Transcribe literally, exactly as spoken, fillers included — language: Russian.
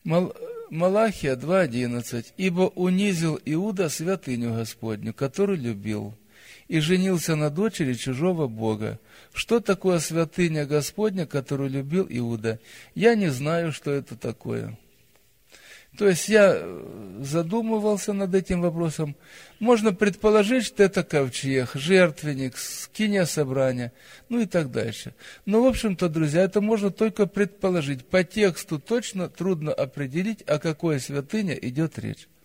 Мал... Малахия два одиннадцать. «Ибо унизил Иуда святыню Господню, которую любил, и женился на дочери чужого бога». Что такое святыня Господня, которую любил Иуда? Я не знаю, что это такое. То есть я задумывался над этим вопросом. Можно предположить, что это ковчег, жертвенник, скиния собрания, ну и так дальше. Но, в общем-то, друзья, это можно только предположить. По тексту точно трудно определить, о какой святыне идет речь.